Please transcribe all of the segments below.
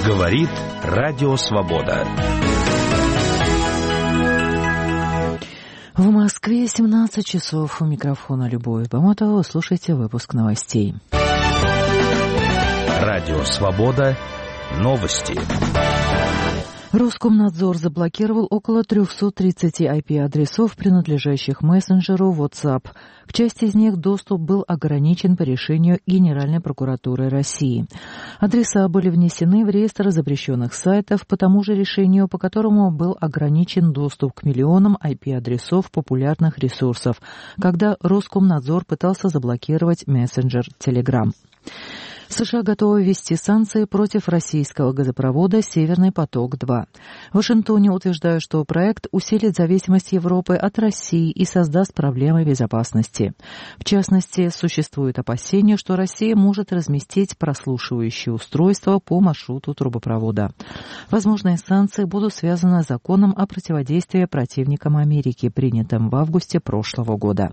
Говорит Радио Свобода. В Москве 17 часов. У микрофона Любовь Бамотова. Слушайте выпуск новостей. Радио Свобода. Новости. Роскомнадзор заблокировал около 330 IP-адресов, принадлежащих мессенджеру WhatsApp. К части из них доступ был ограничен по решению Генеральной прокуратуры России. Адреса были внесены в реестр запрещенных сайтов по тому же решению, по которому был ограничен доступ к миллионам IP-адресов популярных ресурсов, когда Роскомнадзор пытался заблокировать мессенджер Telegram. США готовы ввести санкции против российского газопровода «Северный поток-2». В Вашингтоне утверждают, что проект усилит зависимость Европы от России и создаст проблемы безопасности. В частности, существует опасение, что Россия может разместить прослушивающие устройства по маршруту трубопровода. Возможные санкции будут связаны с законом о противодействии противникам Америки, принятым в августе прошлого года.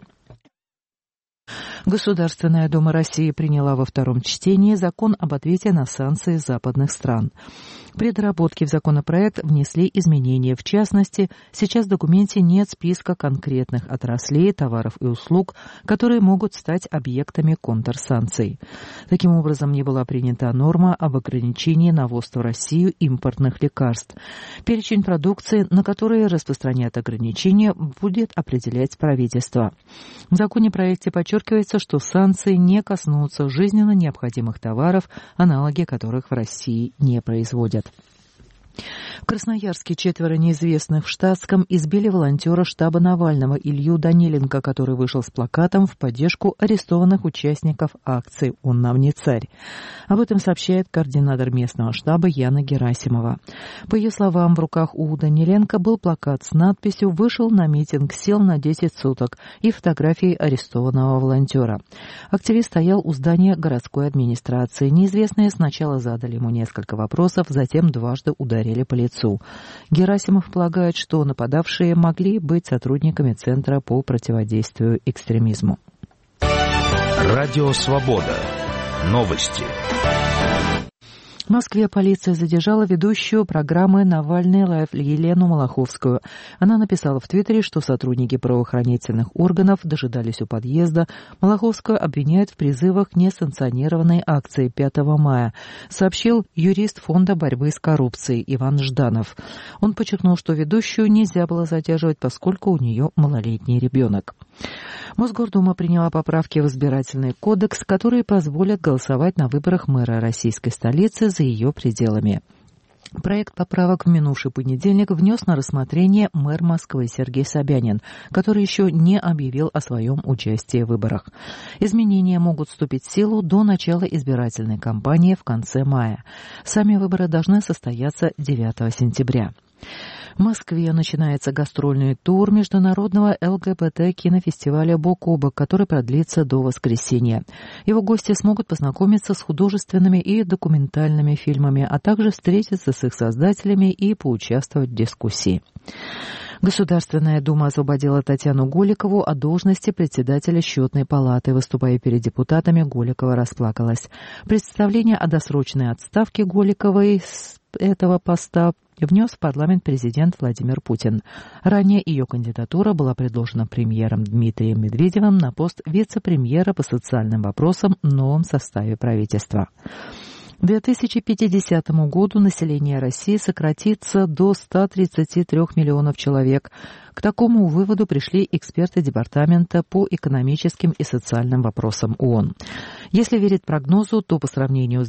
Государственная Дума России приняла во втором чтении закон об ответе на санкции западных стран. При доработке в законопроект внесли изменения. В частности, сейчас в документе нет списка конкретных отраслей, товаров и услуг, которые могут стать объектами контрсанкций. Таким образом, не была принята норма об ограничении на ввоз в Россию импортных лекарств. Перечень продукции, на которые распространят ограничения, будет определять правительство. В законопроекте подчеркивается, что санкции не коснутся жизненно необходимых товаров, аналоги которых в России не производят. В Красноярске 4 неизвестных в штатском избили волонтера штаба Навального Илью Даниленко, который вышел с плакатом в поддержку арестованных участников акции «Он нам не царь». Об этом сообщает координатор местного штаба Яна Герасимова. По ее словам, в руках у Даниленко был плакат с надписью «Вышел на митинг, сел на 10 суток» и фотографией арестованного волонтера. Активист стоял у здания городской администрации. Неизвестные сначала задали ему несколько вопросов, затем дважды ударили по лицу. Герасимов полагает, что нападавшие могли быть сотрудниками Центра по противодействию экстремизму. Радио Свобода. Новости. В Москве полиция задержала ведущую программы «Навальный лайв» Елену Малаховскую. Она написала в Твиттере, что сотрудники правоохранительных органов дожидались у подъезда. Малаховскую обвиняют в призывах к несанкционированной акции 5 мая, сообщил юрист Фонда борьбы с коррупцией Иван Жданов. Он подчеркнул, что ведущую нельзя было задерживать, поскольку у нее малолетний ребенок. Мосгордума приняла поправки в избирательный кодекс, которые позволят голосовать на выборах мэра российской столицы за ее пределами. Проект поправок в минувший понедельник внес на рассмотрение мэр Москвы Сергей Собянин, который еще не объявил о своем участии в выборах. Изменения могут вступить в силу до начала избирательной кампании в конце мая. Сами выборы должны состояться 9 сентября. В Москве начинается гастрольный тур международного ЛГБТ-кинофестиваля «Бок о бок», который продлится до воскресенья. Его гости смогут познакомиться с художественными и документальными фильмами, а также встретиться с их создателями и поучаствовать в дискуссии. Государственная Дума освободила Татьяну Голикову от должности председателя Счетной палаты. Выступая перед депутатами, Голикова расплакалась. Представление о досрочной отставке Голиковой с этого поста внес в парламент президент Владимир Путин. Ранее ее кандидатура была предложена премьером Дмитрием Медведевым на пост вице-премьера по социальным вопросам в новом составе правительства. К 2050 году население России сократится до 133 миллионов человек. К такому выводу пришли эксперты Департамента по экономическим и социальным вопросам ООН. Если верить прогнозу, то по сравнению с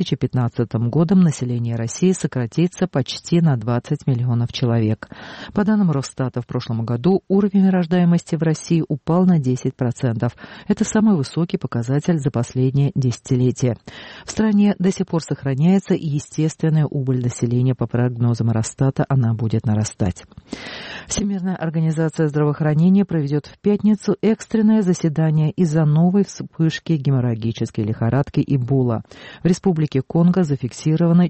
2015 годом население России сократится почти на 20 миллионов человек. По данным Росстата, в прошлом году уровень рождаемости в России упал на 10%. Это самый высокий показатель за последнее десятилетие. В стране до сих пор сохраняется естественная убыль населения. По прогнозам Росстата она будет нарастать. Всемирная организация здравоохранения проведет в пятницу экстренное заседание из-за новой вспышки геморрагической лихорадки Эбола. В Республике Конго зафиксировано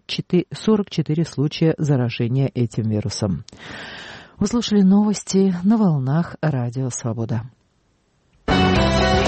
44 случая заражения этим вирусом. Вы слушали новости на волнах Радио Свобода.